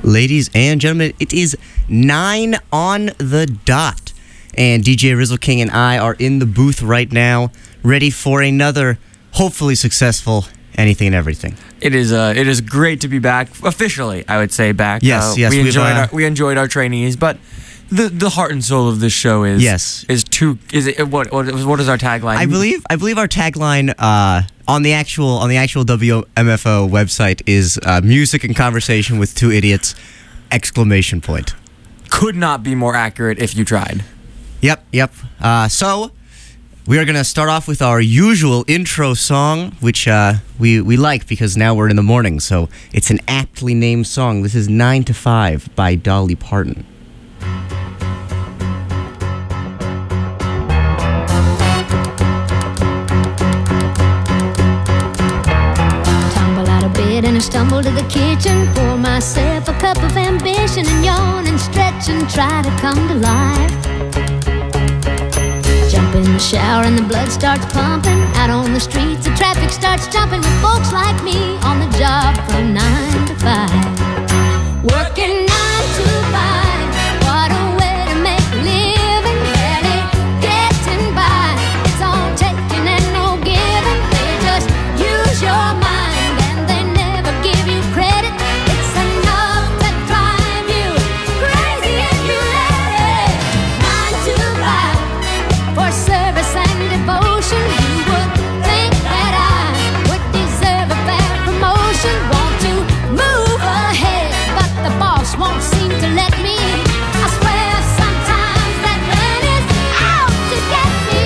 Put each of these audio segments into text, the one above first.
Ladies and gentlemen, it is 9 on the dot. And DJ Rizzle King and I are in the booth right now, ready for another, hopefully successful Anything and Everything. It is great to be back, officially, I would say back. Yes, yes. We enjoyed our trainees, but the heart and soul of this show is what is our tagline? I believe our tagline on the actual WMFO website is music and conversation with two idiots! ! Could not be more accurate if you tried. Yep. So we are going to start off with our usual intro song, which we like because now we're in the morning, so it's an aptly named song. This is 9 to 5 by Dolly Parton. Tumble out of bed and I stumble to the kitchen, pour myself a cup of ambition and yawn and stretch and try to come to life. Jump in the shower and the blood starts pumping. Out on the streets, the traffic starts jumping with folks like me on the job from 9 to 5. Working 9 to 5, what a way to make a living. Barely getting by, it's all taking and no giving. They just use your mind and they never give you credit. It's enough to drive you crazy if you let it. 9 to 5 for service and devotion. You would think that I would deserve a fair promotion. Want to move ahead, but the boss won't seem to let me. I swear sometimes that man is out to get me.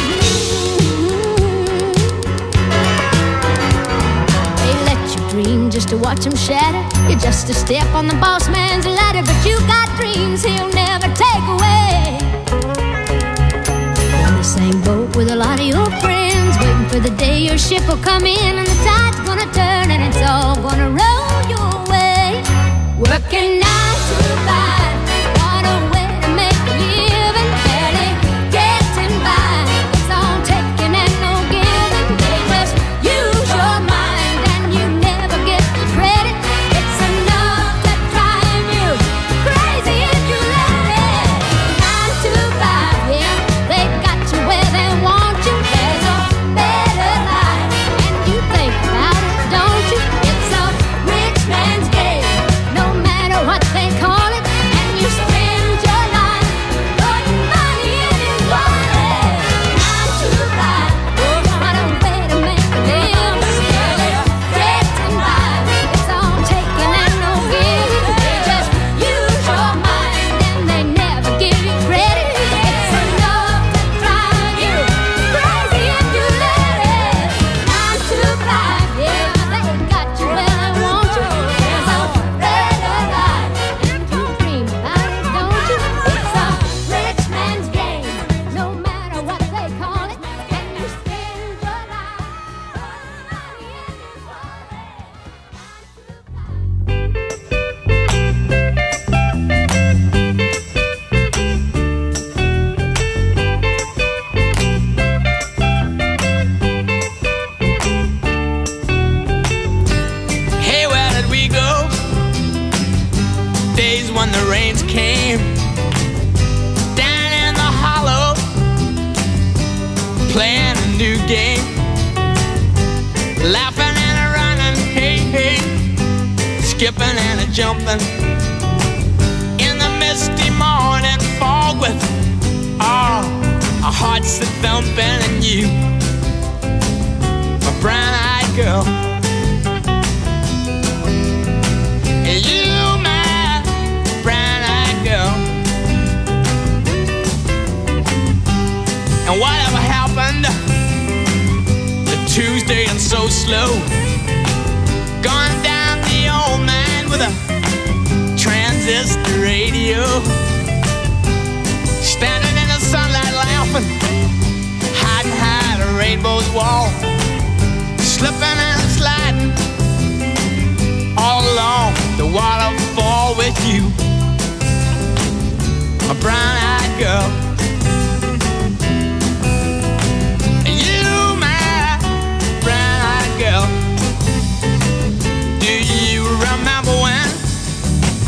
They let you dream just to watch him shatter. You're just a step on the boss man's ladder, but you got dreams he'll never take away. On the same boat with a lot of your friends, waiting for the day your ship will come in and the tide's gonna turn and it's all gonna roll your way. Working 9 to 5, what a way to make a living. Barely getting by, it's all taking and no giving. They just use your mind and you never get the credit. It's enough to drive you crazy if you let it. 9 to 5, yeah, they got you where they want you. There's a better life, and you think about it, don't you? It's a rich man's game, no matter what they call it. And you spend your life putting money in his wallet. 9 to 5, what a way to make a living. Barely getting by, it's all taking and no giving. They just use your mind and they never give you credit. It's enough to drive you crazy if you let it. 9 to 5, yeah, they got you where they want you. There's a better life, and you dream about it, don't you? It's a rich man's game, no matter what they call it. And you spend your life putting money in his Hey, where did we go? Days when the rains came down in the hollow, playing a new game, laughing and a running, hey, skipping and a jumping in the misty morning fog with our hearts that thumping, and you, my brown-eyed girl. You, my brown-eyed girl. And whatever happened to Tuesday and so slow, gone down the old man with a transistor radio, standing in the sunlight laughing, hiding behind a rainbow's wall, slipping and sliding all along the waterfall with you, a brown-eyed girl. You, my brown-eyed girl. Do you remember when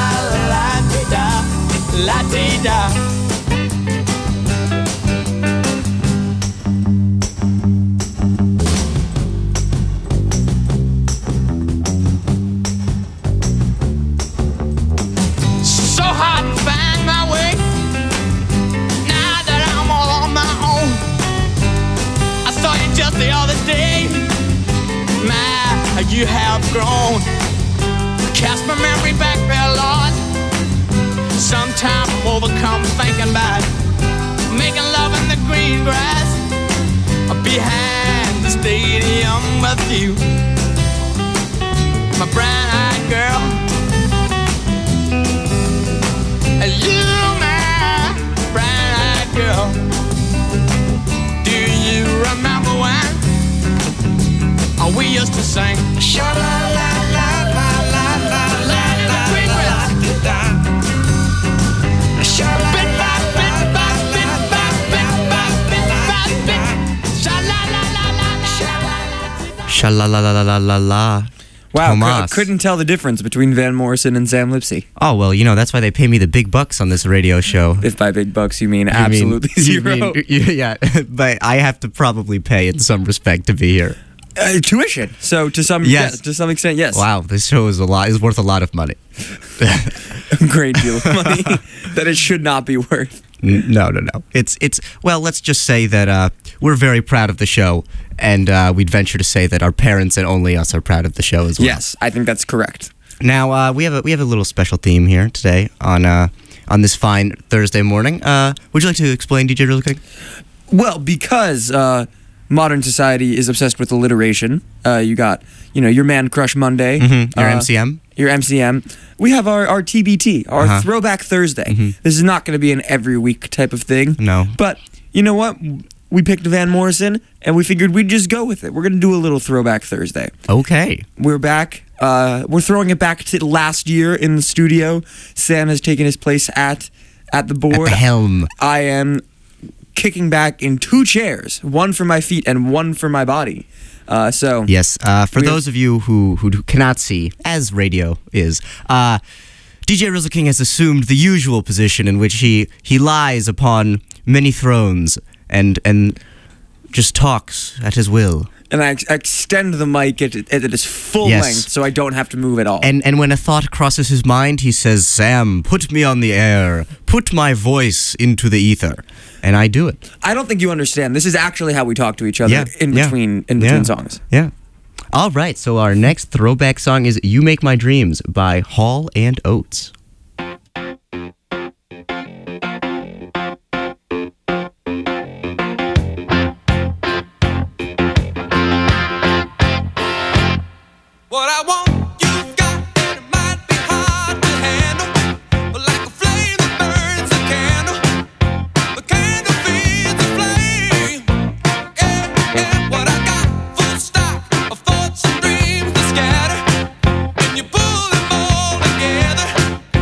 la-di-da, la-di-da. So hard to find my way now that I'm all on my own. I saw you just the other day. My, you have grown. Cast my memory back there, Lord. Sometimes I'm overcome thinking about making love in the green grass behind the stadium with you, my brown-eyed girl. You, my brown-eyed girl. Do you remember when we used to sing? Sha-la-la-la-la-la-la-la, the green grass. Sha-la-la-la-la-la-la. Wow, Tomas. couldn't tell the difference between Van Morrison and Sam Lipsy. Oh, well, that's why they pay me the big bucks on this radio show. If by big bucks you mean absolutely zero. Yeah, but I have to probably pay in some respect to be here. Tuition. So to some extent, yes. Wow, this show is worth a lot of money. A great deal of money that it should not be worth. No. It's well, let's just say that we're very proud of the show, and we'd venture to say that our parents and only us are proud of the show as well. Yes, I think that's correct. Now we have a little special theme here today on this fine Thursday morning. Would you like to explain, DJ, really quick? Well, because modern society is obsessed with alliteration. You got, your Man Crush Monday. Mm-hmm. Your MCM. Your MCM. We have our TBT, our Throwback Thursday. Mm-hmm. This is not going to be an every week type of thing. No. But you know what? We picked Van Morrison, and we figured we'd just go with it. We're going to do a little Throwback Thursday. Okay. We're back. We're throwing it back to last year in the studio. Sam has taken his place at the board. At the helm. I am kicking back in 2 chairs, one for my feet and one for my body. Yes, for those of you who cannot see, as radio is, DJ Rizzle King has assumed the usual position in which he lies upon many thrones and just talks at his will. And I extend the mic at its full length so I don't have to move at all. And when a thought crosses his mind, he says, "Sam, put me on the air. Put my voice into the ether." And I do it. I don't think you understand. This is actually how we talk to each other in between songs. Yeah. All right, so our next throwback song is "You Make My Dreams" by Hall & Oates. What I want, you've got, and it might be hard to handle, but like a flame that burns a candle, the candle feeds the flame. Yeah, what I got, full stock of thoughts and dreams that scatter, and you pull them all together.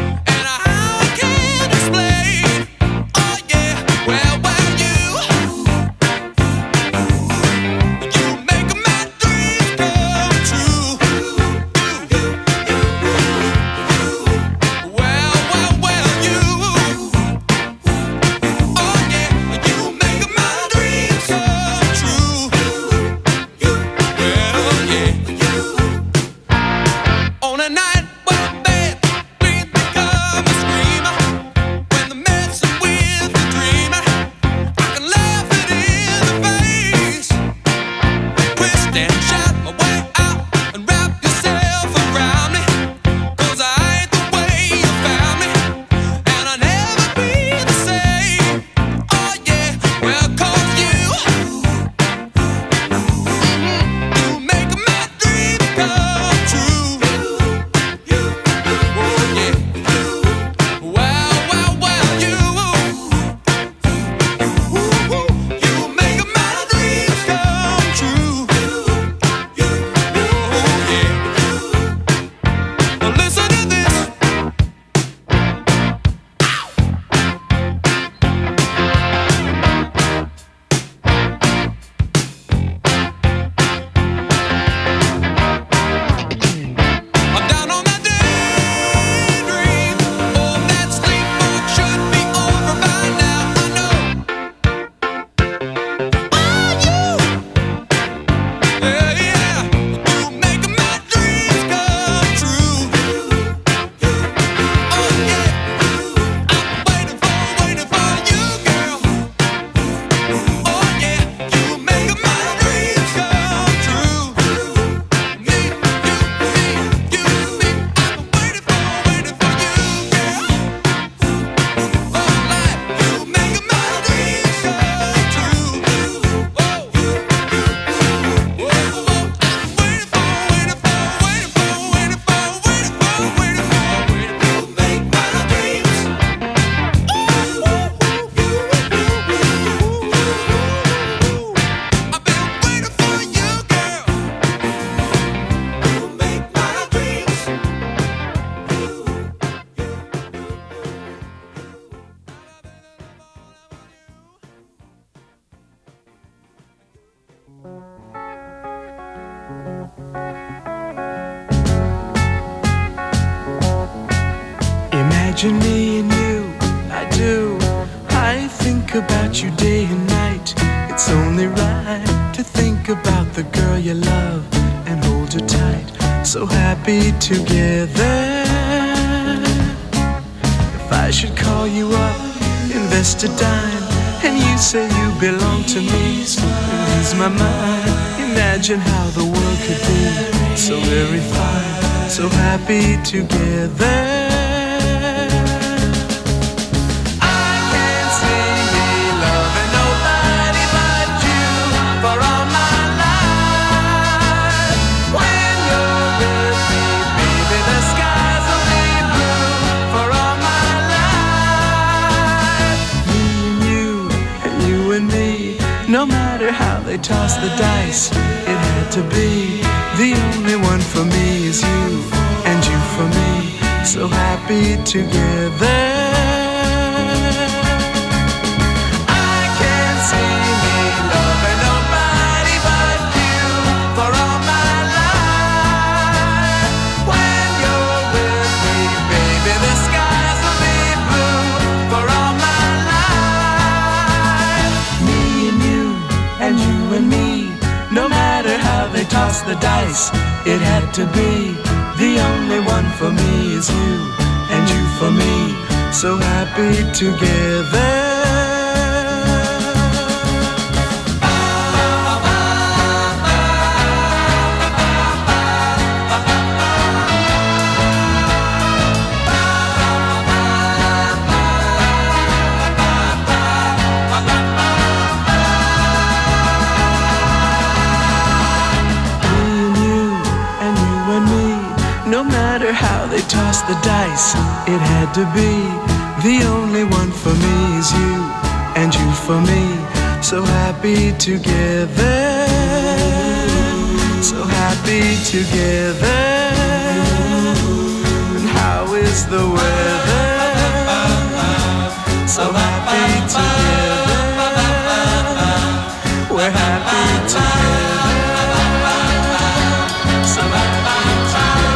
Imagine me and you, I do. I think about you day and night. It's only right to think about the girl you love and hold her tight. So happy together. If I should call you up, invest a dime, and you say you belong to me, and ease my mind. Imagine how the world could be so very fine, so happy together. No matter how they toss the dice, it had to be. The only one for me is you, and you for me, so happy together. I can't see me loving nobody but you for all my life. When you're with me, baby, the skies will be blue for all my life. Me and you, and you and me, no matter how they toss the dice, it had to be. The only one for me is you, and you for me, so happy together. No matter how they toss the dice, it had to be. The only one for me is you, and you for me, so happy together. So happy together. And how is the weather? So happy together. We're happy together. So happy together.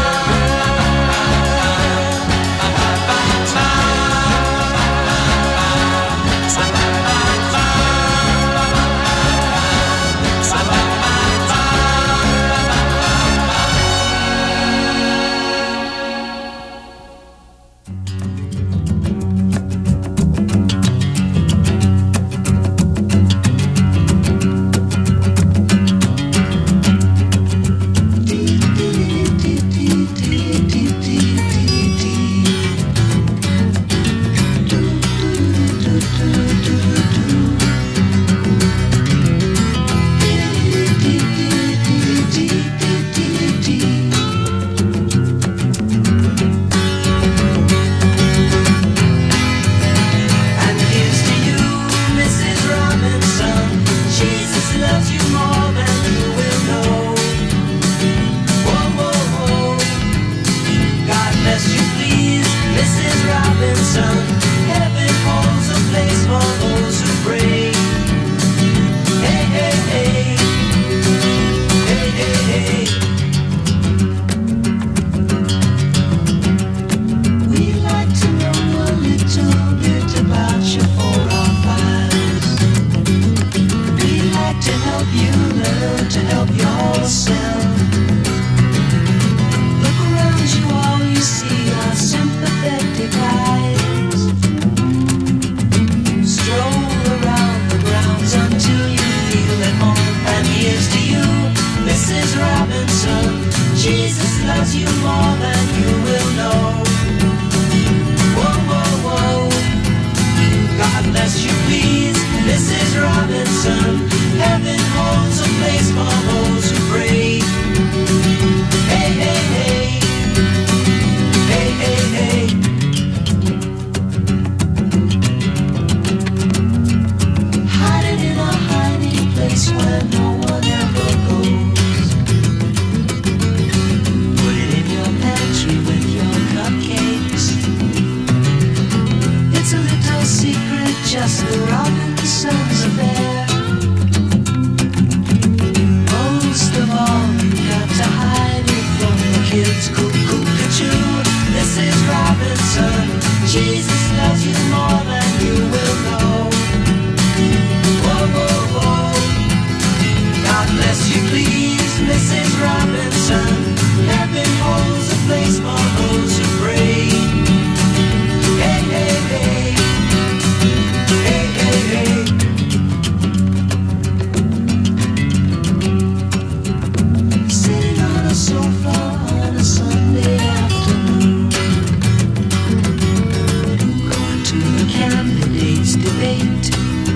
wait.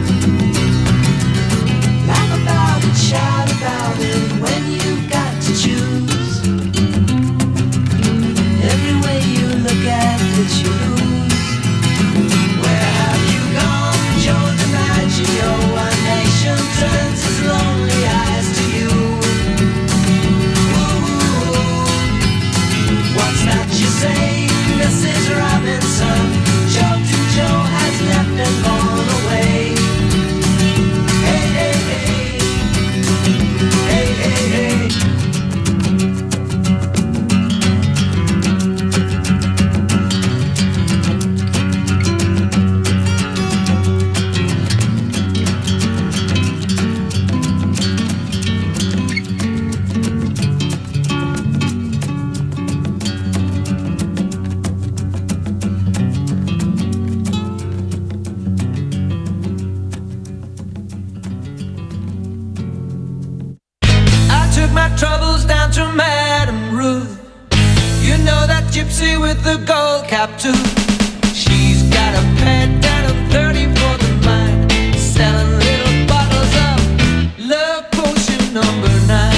Laugh about it, shout about it when you've got to choose. Every way you look at it, you lose. Where have you gone, Joe DiMaggio? One nation turns its lonely eyes to you. Ooh, what's that you say, Mrs. Robinson? Joe to Joe has left and gone away. Hey, hey, hey. Hey, hey, hey. I took my troubles down to Madame Ruth. You know that gypsy with the gold cap too. She's got a pet down on 34th and Vine, selling little bottles of love potion number 9.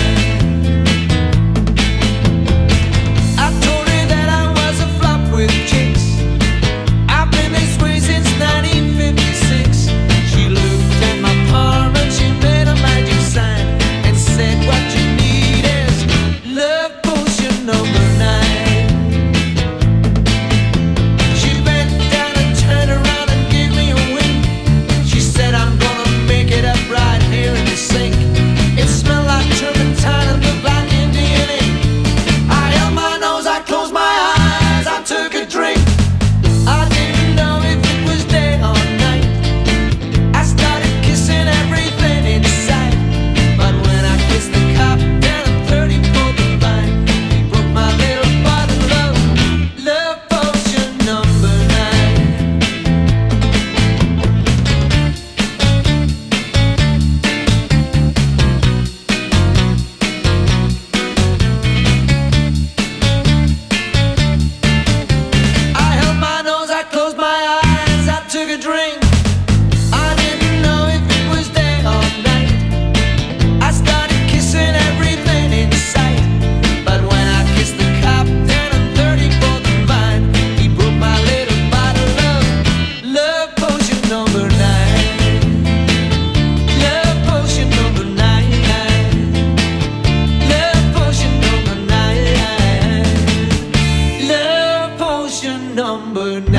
I told her that I was a flop with chicks. I've been this way since 1956. She looked at my palm and she made a magic sign and said, what you need is love potion number 9. She bent down and turned around and gave me a wink. She said, I'm gonna make it up right here in the sink. It smelled like turpentine and looked like Indian ink. I held my nose, I closed my eyes, I took a drink. I didn't know if it was day or night. I started kissing everything in sight. But when I kissed the cop down on 34th and Vine, he broke my little bottle of love potion number 9. I held my nose, I closed my eyes, I took a drink. I didn't know if it was day or night. I started kissing everything in sight. But when I kissed the cop down on 34th and Vine, he broke my little bottle of love potion number 9. Love potion number 9. Love potion number 9. Love potion number 9.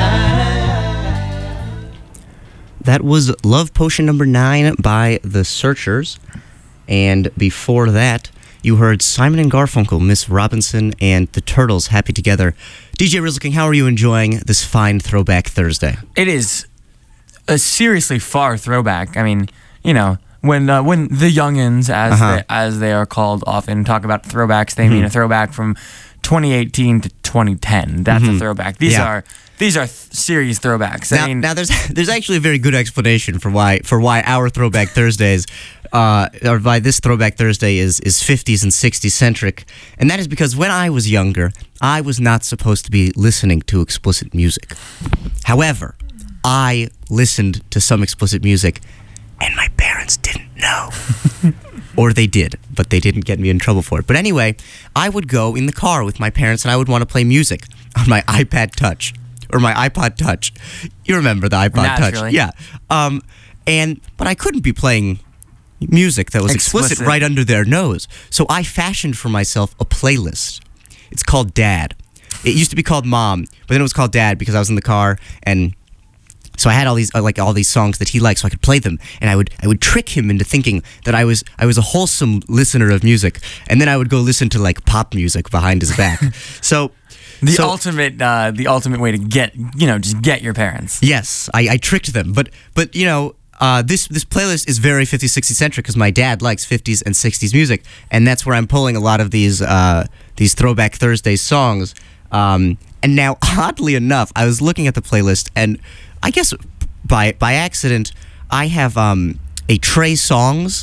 That was Love Potion number 9 by The Searchers. And before that, you heard Simon and Garfunkel, Miss Robinson, and the Turtles, Happy Together. DJ Rizzleking, how are you enjoying this fine Throwback Thursday? It is a seriously far throwback. I mean, you know, when the youngins, as they are called, often talk about throwbacks, they mean a throwback from 2018 to 2010. That's a throwback. These are serious throwbacks. Now there's actually a very good explanation for why our Throwback Thursdays, or why this Throwback Thursday is 50s and 60s centric, and that is because when I was younger, I was not supposed to be listening to explicit music. However, I listened to some explicit music, and my parents didn't know. Or they did, but they didn't get me in trouble for it. But anyway, I would go in the car with my parents, and I would want to play music on my iPad Touch. Or my iPod Touch. You remember the iPod Touch? Yeah. But I couldn't be playing music that was explicit right under their nose. So I fashioned for myself a playlist. It's called Dad. It used to be called Mom, but then it was called Dad because I was in the car, and so I had all these songs that he liked, so I could play them, and I would trick him into thinking that I was a wholesome listener of music, and then I would go listen to like pop music behind his back. So the ultimate way to get your parents. Yes, I tricked them, but this playlist is very 50s, 60s centric because my dad likes 50s and 60s music, and that's where I'm pulling a lot of these Throwback Thursday songs. And now, oddly enough, I was looking at the playlist, and I guess by accident, I have a Trey Songz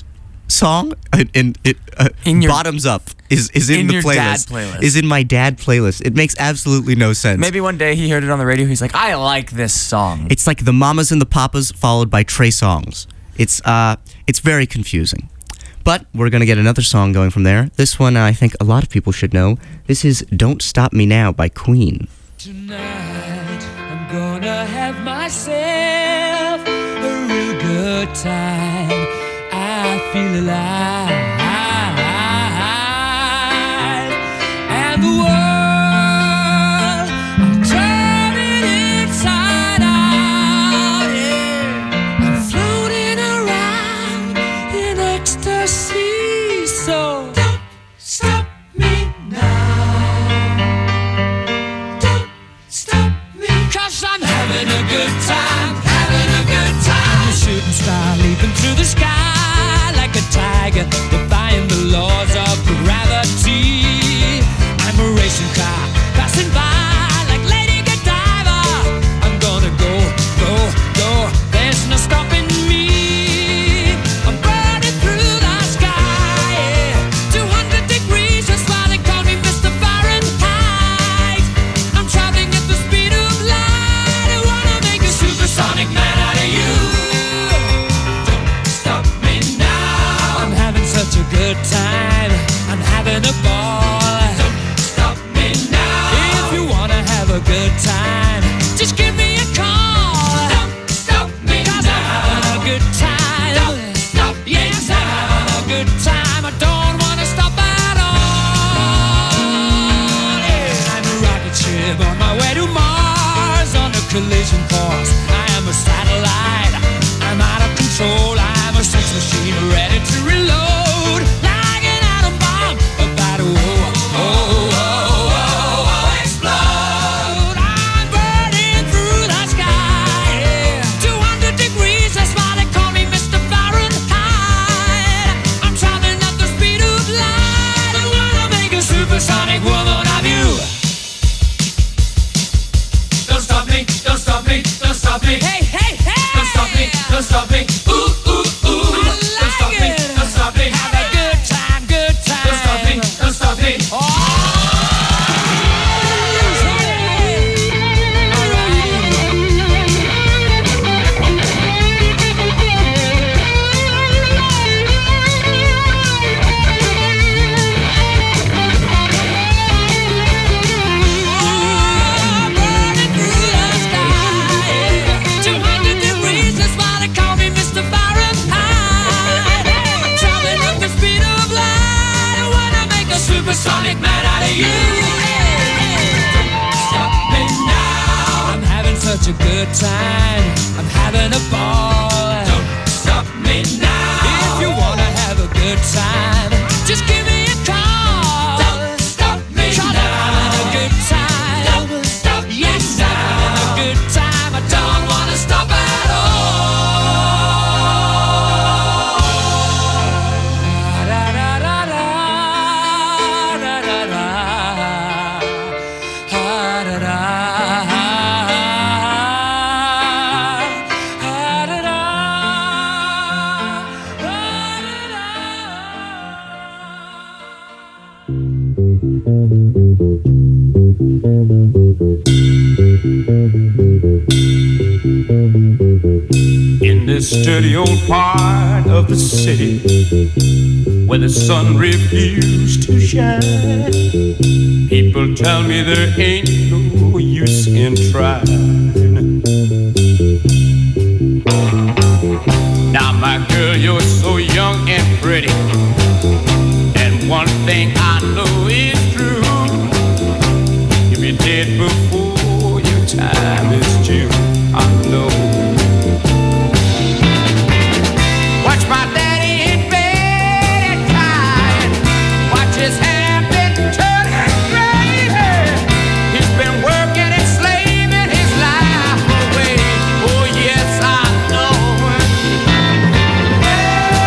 song in In your- bottoms up is in the your playlist. dad playlist. Is in my dad playlist. It makes absolutely no sense. Maybe one day he heard it on the radio. He's like, I like this song. It's like the Mamas and the Papas followed by Trey Songz. It's very confusing. But we're going to get another song going from there. This one I think a lot of people should know. This is Don't Stop Me Now by Queen. Tonight I'm gonna have myself a real good time. I feel alive, and the world I'm turning inside out. Yeah. I'm floating around in ecstasy. So don't stop me now. Don't stop me, 'cause I'm having a good time, having a good time. I'm a shooting star leaping through the sky like a tiger, defying the laws of gravity. I'm a racing car passing by like Lady Godiva. I'm gonna go, go, go. There's no stopping me. I'm burning through the sky, yeah. 200 degrees, that's why they call me Mr. Fahrenheit. I'm traveling at the speed of light. I wanna make a supersonic man out of you. Don't stop me now. I'm having such a good time. I'm having a ball. Don't stop me now. If you wanna have a good time, just give me a call. Don't stop me 'cause now. I'm having a good time. Don't stop me yes, now. I'm having a good time. I don't wanna stop at all. Yeah. I'm a rocket ship on my way to Mars on a collision course. I am a satellite. I'm out of control. I'm a sex machine ready to reload. Like an atom bomb about to explode. I'm burning through the sky. Yeah. 200 degrees, that's why they call me Mr. Fahrenheit. I'm traveling at the speed of light. I wanna make a supersonic woman of you. Don't stop me, don't stop me, don't stop me. Hey, hey, hey! Don't stop me, don't stop me. Ooh, ooh, ooh. Don't stop me, don't stop me. Have a good time, good time. Don't stop me, don't stop me. Burning through the sky. 200 degrees, that's why they call me Mr. Fahrenheit. I'm traveling at the speed of light. I wanna make a supersonic man out of you. Stop me now. I'm having such a good time. I'm having a ball. Don't stop me now. If you wanna have a good time, just give me a call. Don't stop me now. I'm having a good time. Don't stop yes, I'm having a good time. I don't wanna stop at all. Da, da, da, da, da, da, da. Ah, da, da. Ah, da, da. In this dirty old part of the city where the sun refused to shine, people tell me there ain't no use in trying. Now, my girl, you're so young and pretty, and one thing I know is true: you'll be dead before your time is due. I know. Watch my daddy in bed and crying. Watch his hair been turning gray. He's been working and slaving his life away. Oh yes, I know.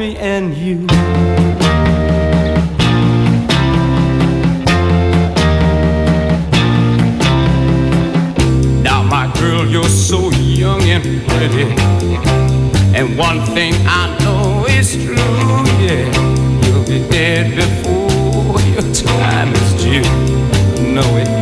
me and you. Now, my girl, you're so young and pretty, and one thing I know is true, yeah, you'll be dead before your time is due. Know it.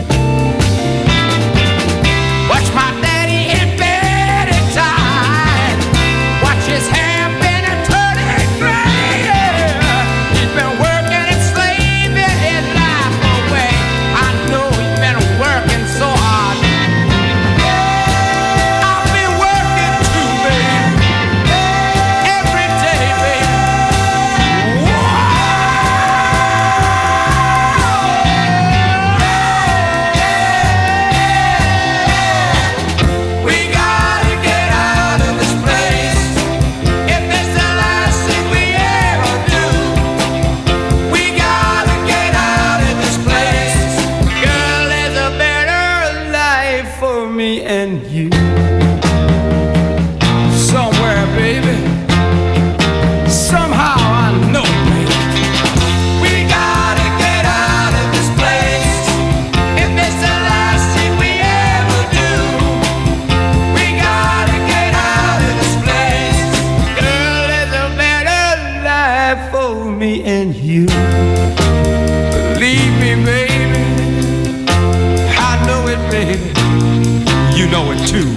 Watch my daddy in bed at time. Watch his hair been a turning gray. He's been working and slaving his life away. I know he's been working so hard. I've been working too, baby, every day, baby. We gotta get out of this place. If it's the last thing we ever do, we gotta get out of this place. Girl, there's a better life for me and you. Somewhere, baby. Somehow I know it, baby. We gotta get out of this place. If it's the last thing we ever do, we gotta get out of this place. Girl, there's a better life for me and you. Believe me, baby. I know it, baby. You know it too.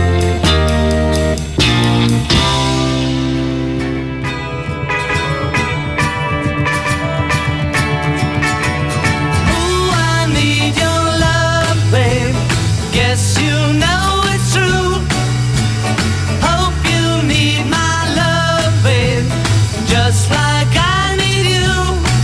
Ooh, I need your love, babe. Guess you know it's true. Hope you need my love, babe, just like I need you.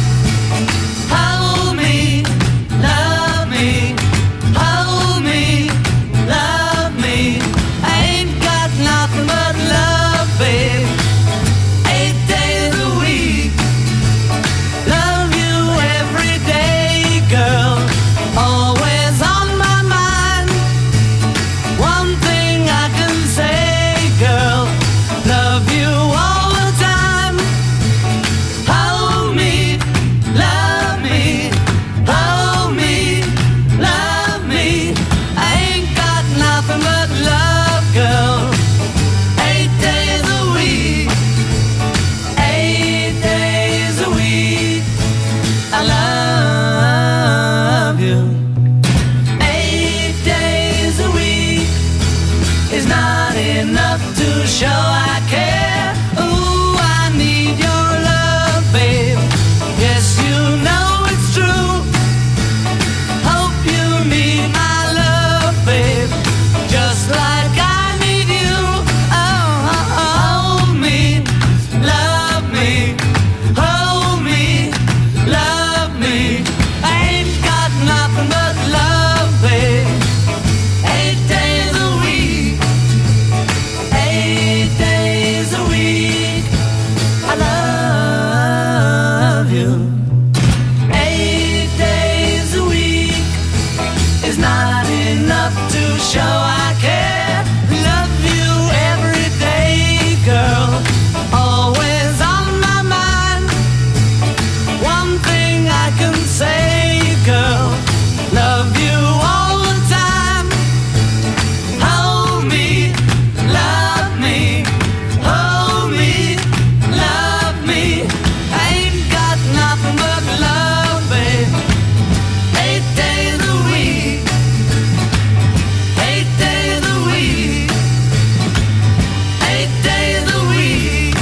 Hold me, love me, hold me, love me. I ain't got nothing but love, babe. 8 days a week. Love you every day, girl. Always on my mind. One thing I can say, girl. Love you all the time. Hold me, love me, hold me, love me. I ain't got nothing but love, girl. 8 days a week. 8 days a week. I love you. 8 days a week is not enough to show I care. Ooh, I need your love, babe. Yes, you know it's true. Hope you need my love, babe, just like I need you. Oh, hold me, love me, hold me, love me. I ain't got nothing but love, babe. 8 days a week. 8 days a week. I love you. 8 days a week is not enough to show I care. Love you every day, girl. Always on my mind. One thing I can say, girl. Love you all the time. Hold me, love me, hold me, love me. I ain't got nothing but love, babe. 8 days a week. 8 days a week. 8 days a week.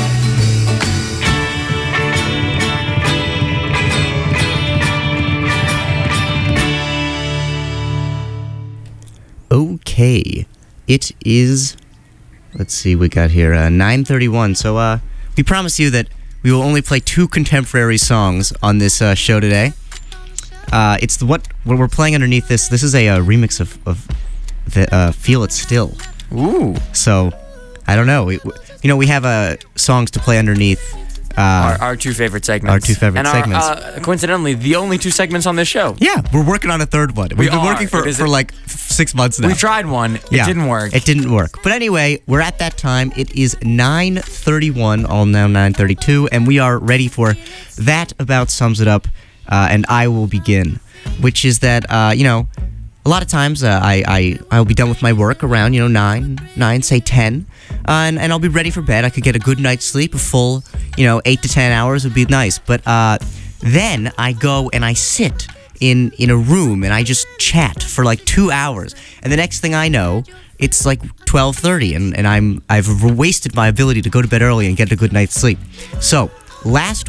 Okay, it is. Let's see, we got here 9:31. So we promise you that we will only play 2 contemporary songs on this show today. It's what we're playing underneath this. This is a remix of the "Feel It Still." Ooh. So I don't know. We have songs to play underneath Our two favorite segments. Our two favorite and segments. Coincidentally, the only two segments on this show. Yeah, we're working on a third one. We've been working for like 6 months now. We tried one. It didn't work. It didn't work. But anyway, we're at that time. It is 9:31, all now 9:32, and we are ready for That About Sums It Up, and I will begin, which is that, a lot of times I'll be done with my work around, 9, say 10, and I'll be ready for bed. I could get a good night's sleep, a full, 8 to 10 hours would be nice. But then I go and I sit in a room and I just chat for like 2 hours. And the next thing I know, it's like 12:30 and I've wasted my ability to go to bed early and get a good night's sleep. So last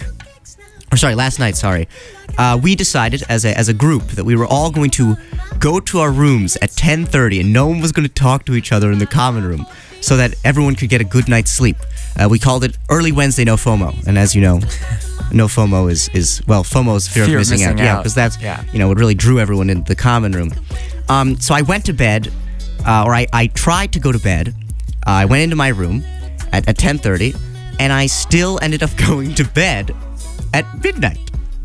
night, we decided as a group that we were all going to go to our rooms at 10:30 and no one was going to talk to each other in the common room so that everyone could get a good night's sleep. We called it Early Wednesday No FOMO. And as you know, no FOMO is FOMO is fear of missing out. Yeah, because that's, what really drew everyone into the common room. So I went to bed, I tried to go to bed. I went into my room at 10:30 and I still ended up going to bed at midnight.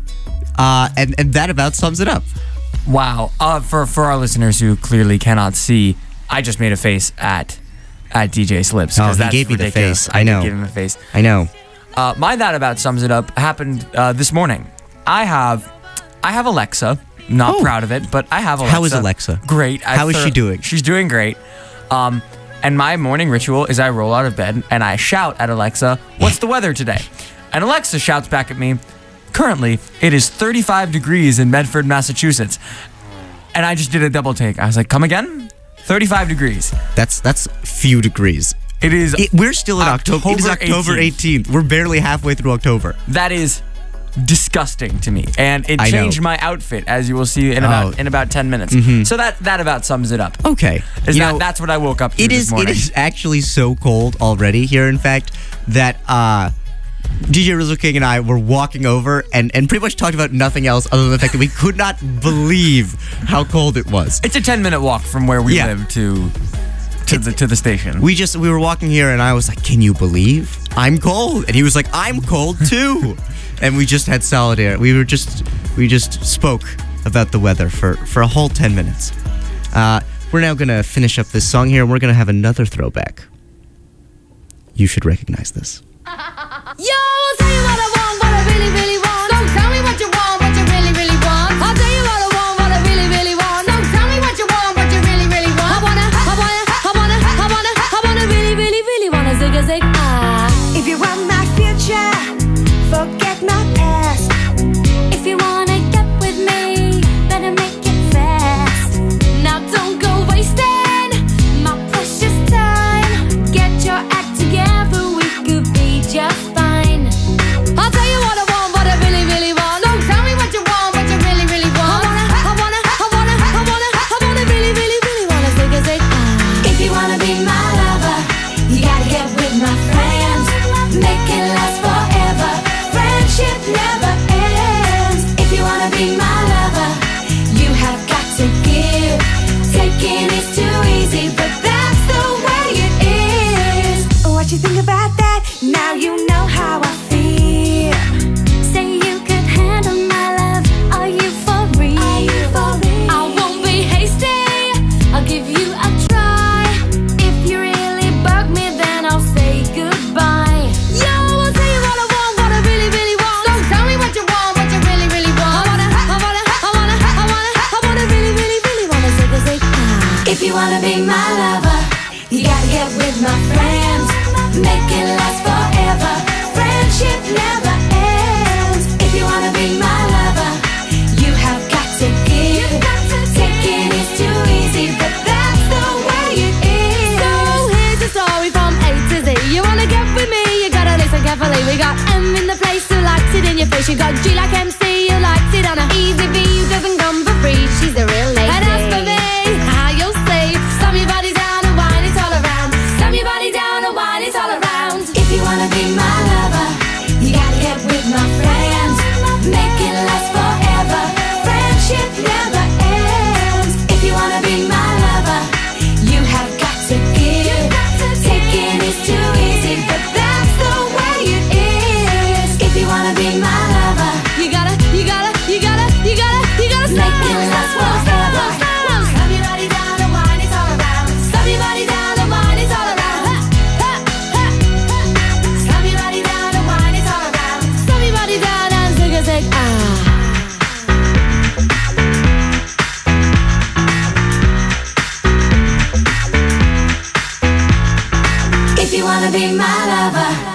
And that about sums it up. Wow. For our listeners who clearly cannot see, I just made a face at DJ Slips. Oh, he gave me the face. I know. I gave him a face. I know. My That About Sums It Up happened this morning. I have Alexa. Not proud of it, but I have Alexa. How is Alexa? Great. How is she doing? She's doing great. And my morning ritual is I roll out of bed and I shout at Alexa, "What's the weather today?" And Alexa shouts back at me, "Currently, it is 35 degrees in Medford, Massachusetts." And I just did a double take. I was like, "Come again?" 35 degrees. That's few degrees. It is. We're still in October. It is October 18th. We're barely halfway through October. That is disgusting to me, and it changed my outfit, as you will see in about 10 minutes. Mm-hmm. So that about sums it up. Okay, that's what I woke up to this morning. It is actually so cold already here. In fact, that DJ Rizzle King and I were walking over and pretty much talked about nothing else other than the fact that we could not believe how cold it was. It's a 10-minute walk from where we live to the station. We were walking here and I was like, "Can you believe I'm cold?" And he was like, "I'm cold too." And we just had solidarity. We just spoke about the weather for a whole 10 minutes. We're now gonna finish up this song here and we're gonna have another throwback. You should recognize this. Yo, I'll tell you what I want, what I really, really want. So tell me what you want, what you really, really want. I'll tell you what I want, what I really, really want. So tell me what you want, what you really, really want. I wanna really, really, really wanna zig a zig. If you want my future, forget my past. If you wanna get with me, better make it fast. Now don't go wasting my precious time. Get your act together, we could be just fine. I'll tell you what I want, what I really, really want. So tell me what you want, what you really, really want. I wanna really, really, really wanna zig a zig. If you wanna be my lover, you gotta get with my friends. Make it last forever. Friendship never ends. If you wanna be my lover, you have got to give. Taking is too easy, but that's the way it is. What you think about that? Now you know how I feel. Say you could handle my love. Are you for real? I won't be hasty. I'll give you a try. If you really bug me, then I'll say goodbye. Yo, I'll tell you what I want, what I really, really want. So tell me what you want, what you really, really want. I wanna really, really, really wanna zig a zig. If you wanna be my lover, you gotta get with my friends. Make it last forever. Friendship never ends. If you wanna be my lover, you have got to give. Taking is too easy, but that's the way it is. So here's the story from A to Z. You wanna get with me, you gotta listen carefully. We got M in the place who likes it in your face. You got G like MC, who likes it on a easy V, who doesn't come for free. She's a real lady. And as for me, how you'll say, slam your body down and wine it all around. Slam your body down and wine it all around. If you wanna be my lover, you gotta get with my friends. Make it last forever. Friendship never ends. If you wanna be my lover, you have got to give. Taking is too easy, but that's the way it is. lover.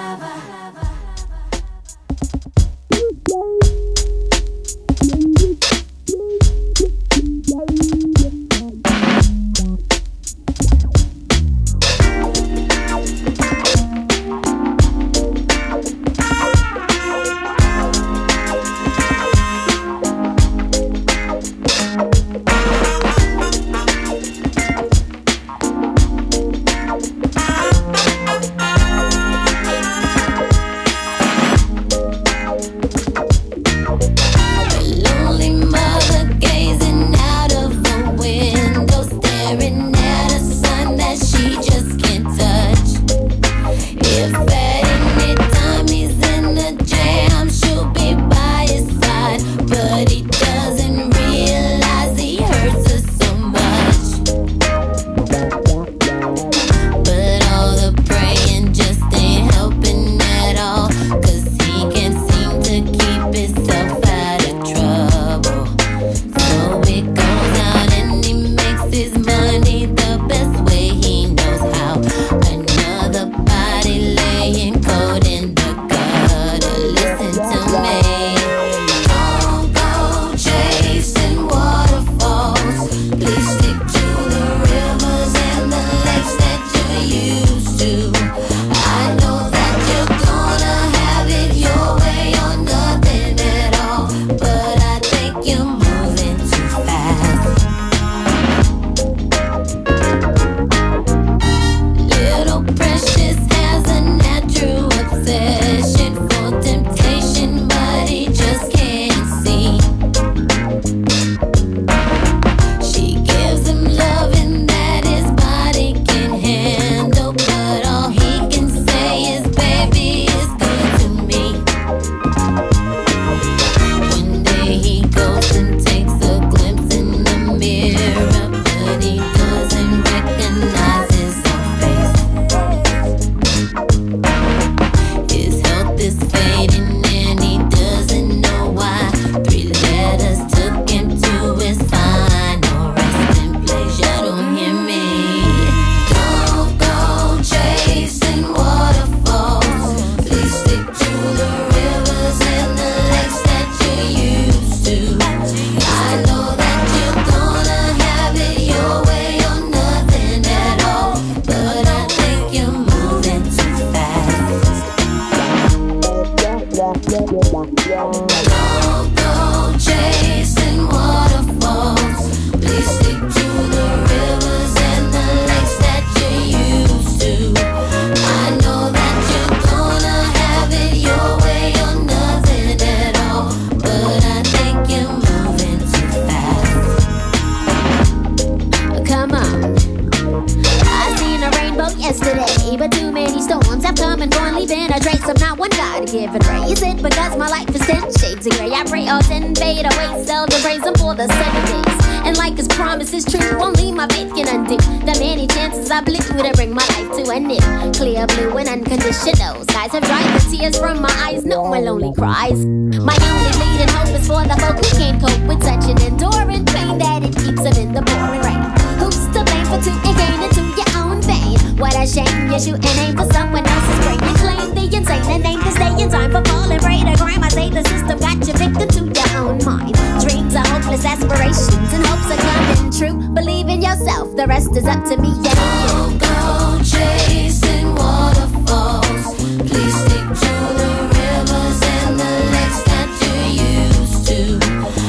Cries. My only bleeding hope is for the folk who can't cope with such an enduring pain that it keeps them in the pouring rain. Who's to blame for two and gain into your own vein? What a shame you shoot and aim for someone else's brain. You claim the insane and name this day in time for falling prey to crime. I say the system got you victim to your own mind. Dreams are hopeless aspirations and hopes are coming true. Believe in yourself, the rest is up to me and you. Go chasing waterfalls. Please stick to the rivers and the lakes that you used to.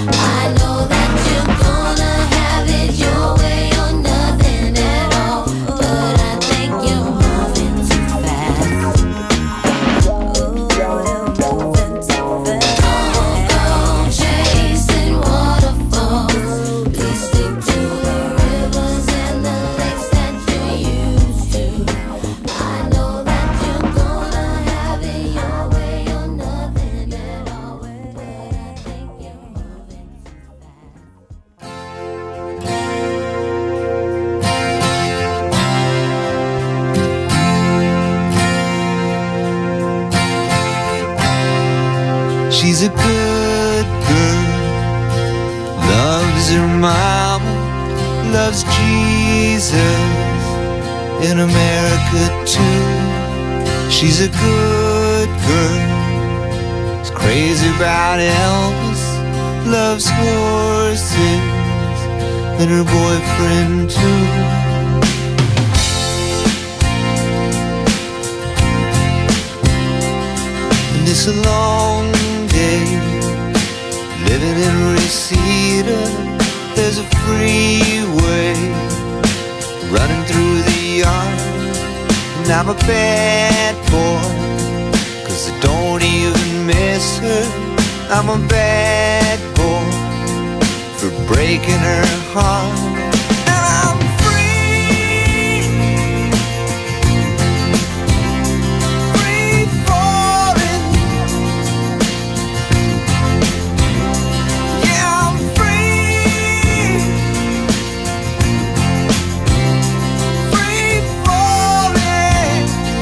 I know that you're gonna have it your way or nothing at all, but I think you're moving too fast. You're moving too fast. Don't go chasing waterfalls. Please stick to the rivers and the lakes that you used to. I know that you're gonna have it your way or nothing at all, but I think you're moving too fast. She's a good girl, loves her mama, loves Jesus in America too. She's a good girl. She's crazy about Elvis. Loves horses and her boyfriend too. And it's a long day living in Reseda. There's a freeway running through the yard. And I'm a bad boy, 'cause I don't even miss her. I'm a bad boy for breaking her heart. And I'm free, free falling. Yeah, I'm free, free falling.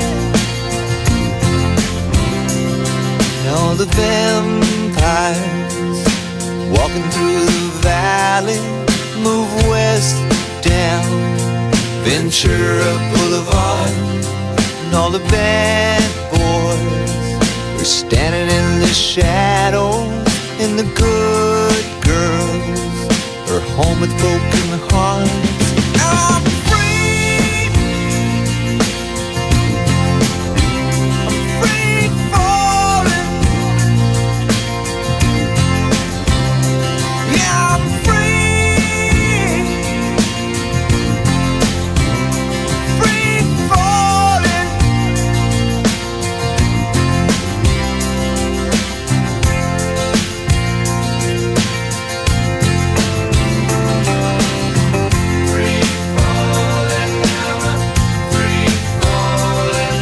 All the vampires walking through the valley move west down Ventura Boulevard. And all the bad boys are standing in the shadows. And the good girls are home with broken hearts. I'm free, I'm free falling. Yeah, I'm free, free falling. Free falling, free falling.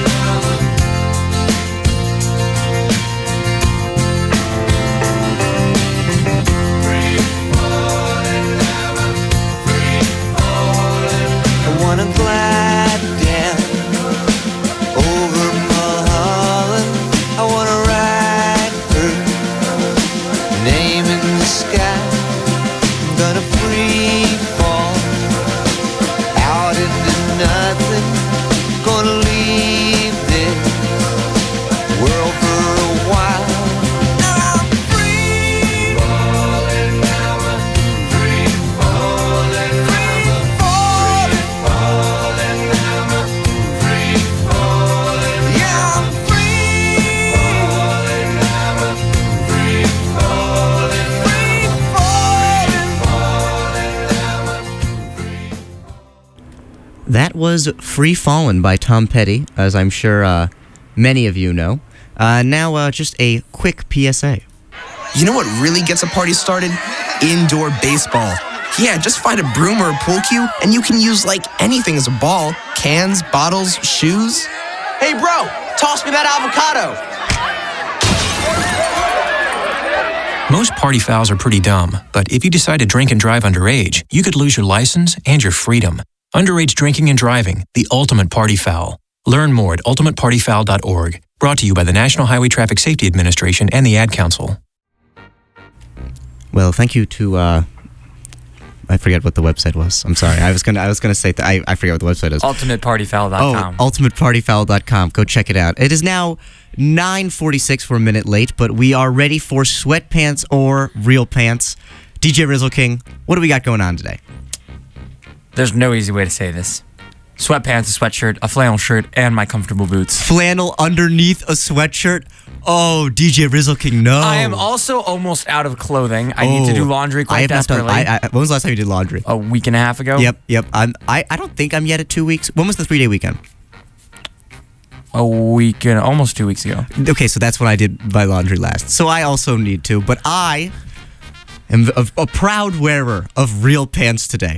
Free falling, free falling. I wanna glide down over Mulholland. I wanna ride her name in the sky. I'm gonna free fall out into nothing. Gonna leave this world for a while. And I'm free falling, free falling, free falling, free falling. Yeah, I'm free falling, free falling, free falling. That was Free Fallin' by Tom Petty, as I'm sure many of you know. Now, just a quick PSA. You know what really gets a party started? Indoor baseball. Yeah, just find a broom or a pool cue, and you can use like anything as a ball. Cans, bottles, shoes. Hey, bro, toss me that avocado. Most party fouls are pretty dumb, but if you decide to drink and drive underage, you could lose your license and your freedom. Underage drinking and driving, the ultimate party foul. Learn more at ultimatepartyfoul.org. Brought to you by the National Highway Traffic Safety Administration and the Ad Council. Well, thank you to I forget what the website was. I'm sorry. I was gonna say that I forget what the website is. UltimatePartyFoul.com. Oh, UltimatePartyFoul.com. Go check it out. It is now 9:46. We're a minute late, but we are ready for sweatpants or real pants. DJ Rizzle King, what do we got going on today? There's no easy way to say this. Sweatpants, a sweatshirt, a flannel shirt, and my comfortable boots. Flannel underneath a sweatshirt? Oh, DJ Rizzle King, no. I am also almost out of clothing. I need to do laundry quite desperately. When was the last time you did laundry? A week and a half ago. Yep. I don't think I'm yet at 2 weeks. When was the 3-day weekend? A week and almost 2 weeks ago. Okay, so that's when I did my laundry last. So I also need to, but I am a proud wearer of real pants today.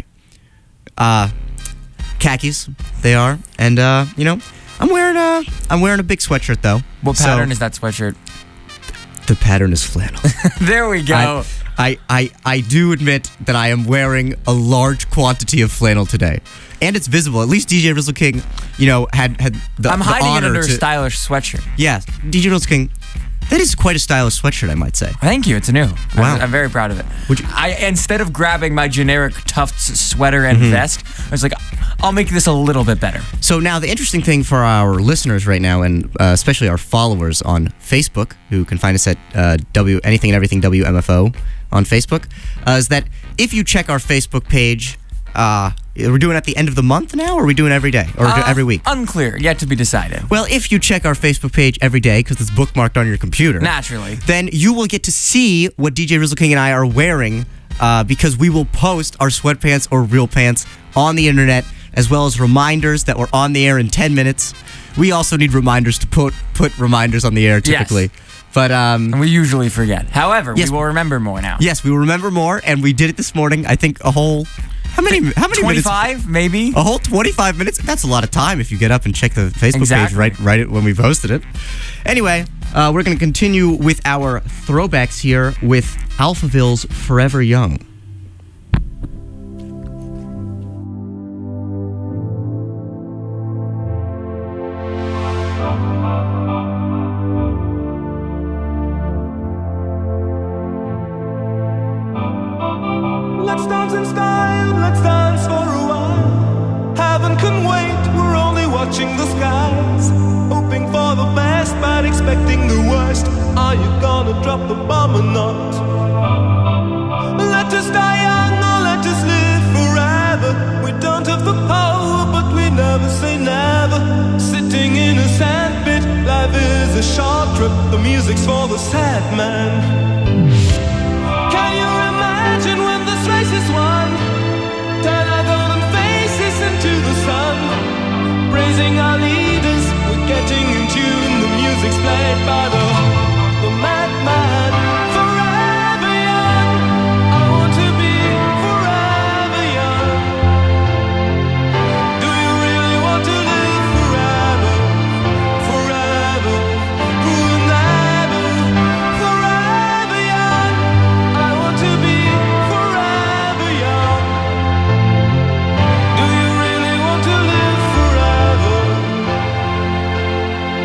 Khakis, they are, and you know, I'm wearing a big sweatshirt though. What pattern is that sweatshirt? The pattern is flannel. There we go. I do admit that I am wearing a large quantity of flannel today, and it's visible. At least DJ Rizzle King, you know, had the I'm hiding honor it under to, a stylish sweatshirt. Yes, DJ Rizzle King, That is quite a stylish sweatshirt, I might say. Thank you. It's new. Wow. I'm very proud of it. Would you- Instead of grabbing my generic Tufts sweater and vest, I was like, I'll make this a little bit better. So now the interesting thing for our listeners right now, and especially our followers on Facebook, who can find us at Anything and Everything WMFO on Facebook, is that if you check our Facebook page, we're doing it at the end of the month now, or are we doing it every day, or every week? Unclear. Yet to be decided. Well, if you check our Facebook page every day, because it's bookmarked on your computer, Naturally. then you will get to see what DJ Rizzle King and I are wearing, because we will post our sweatpants or real pants on the internet, as well as reminders that we're on the air in 10 minutes. We also need reminders to put reminders on the air typically. Yes. But And we usually forget. However, Yes. we will remember more now. yes, we will remember more, and we did it this morning. I think a whole how many minutes? 25, maybe? A whole 25 minutes? That's a lot of time if you get up and check the Facebook Exactly. page right when we posted it. Anyway, we're going to continue with our throwbacks here with Alphaville's Forever Young. Let's dance in style, let's dance for a while. Heaven can wait, we're only watching the skies. Hoping for the best, but expecting the worst. Are you gonna drop the bomb or not? Let us die young or let us live forever. We don't have the power, but we never say never. Sitting in a sandpit, life is a short trip. The music's for the sad man. Can you imagine when this race is won? Turn our golden faces into the sun. Praising our leaders, we're getting in tune. The music's played by the madman. Forever young, I want to be forever young. Do you really want to live forever? Forever, forever, forever young. I want to be forever young. Do you really want to live forever?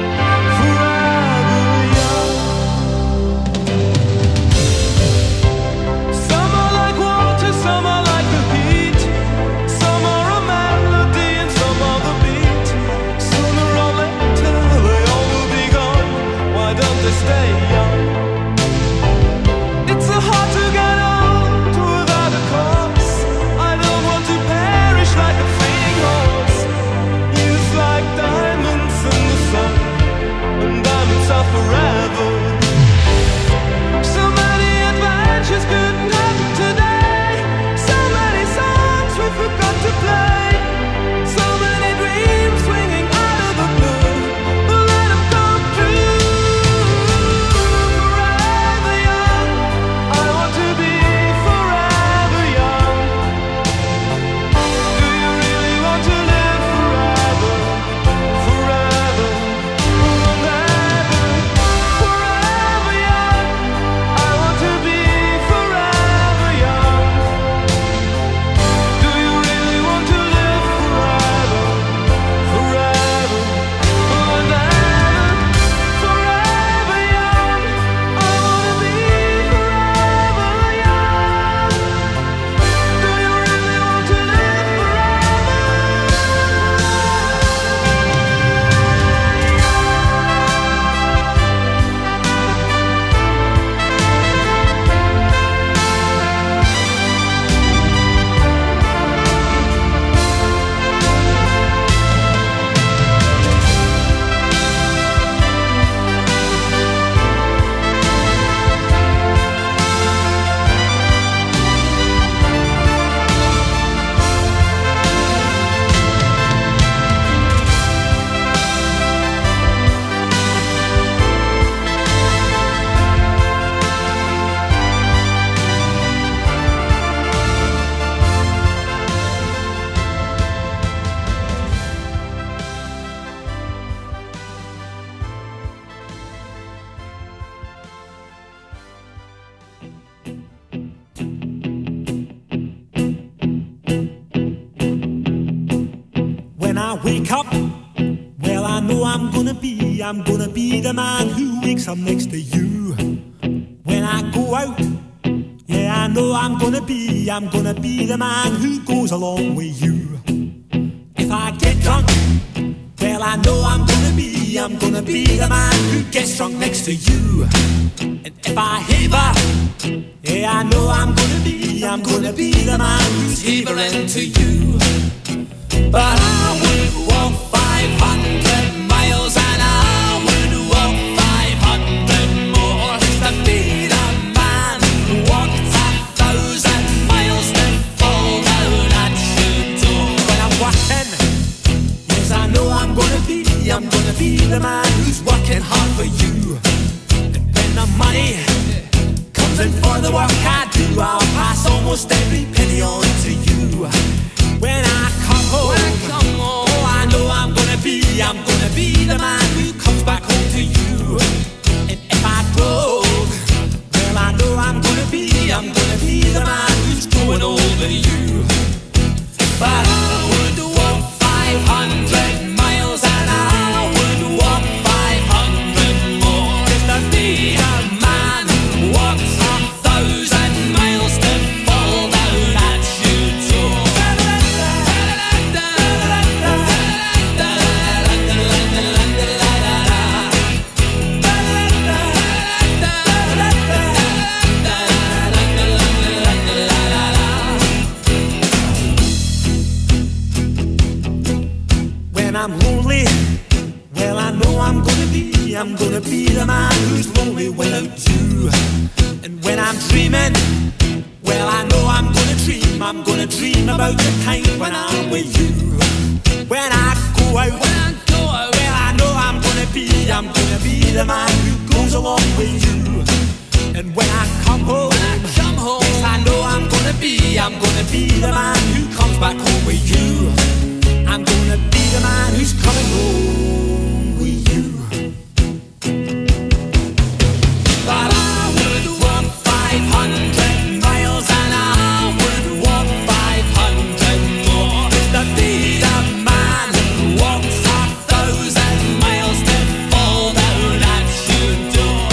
I'm gonna be the man who wakes up next to you when I go out. Yeah, I know I'm gonna be the man who goes along with you. If I get drunk, well, I know I'm gonna be the man who gets drunk next to you. And if I haver, yeah, I know I'm gonna be the man who's havering to you. But I would walk 500 miles and I would walk 500 more just to be the man who walked 1,000 miles to fall down at your door. When I'm working, yes, I know I'm gonna be the man who's working hard for you. And when the money comes in for the work I do, I'll pass almost every penny on to you. When I come home, oh, I know I'm gonna be the man who comes back home to you. And if I drove, well, I know I'm gonna be the man who's going over you. But I would walk 500 miles and I would walk 500 more just to be a man who walks 1,000 miles to fall down at your door. When I'm lonely, well, I know I'm gonna be the man who's lonely without you. And when I'm dreaming, well, I know I'm gonna dream about the time when I'm with you. When I go out, well, I know I'm gonna be the man who goes along with you. And when I come home, yes, I know I'm gonna be the man who comes back home with you. I'm gonna be the man who's coming home with you. But I would walk 500 miles and I would walk 500 more just to be the man who walks 1,000 miles to fall down at your door.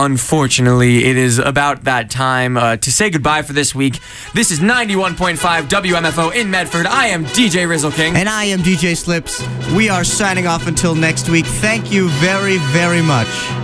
unfortunately, it is about that time to say goodbye for this week. This is 91.5 WMFO in Medford. I am DJ Rizzle King. And I am DJ Slips. We are signing off until next week. Thank you very, very much.